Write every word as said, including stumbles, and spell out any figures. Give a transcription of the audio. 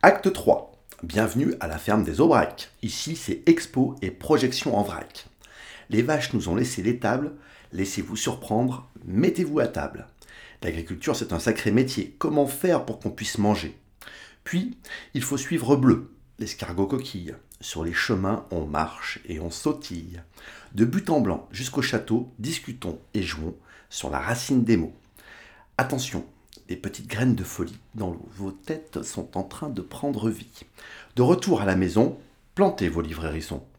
Acte trois. Bienvenue à la ferme des Aubrac. Ici, c'est expo et projection en vrac. Les vaches nous ont laissé l'étable. Laissez-vous surprendre, mettez-vous à table. L'agriculture, c'est un sacré métier. Comment faire pour qu'on puisse manger? Puis, il faut suivre bleu, l'escargot coquille. Sur les chemins, on marche et on sautille. De but en blanc jusqu'au château, discutons et jouons sur la racine des mots. Attention, des petites graines de folie dans vos têtes sont en train de prendre vie. De retour à la maison, plantez vos livrets hérissons.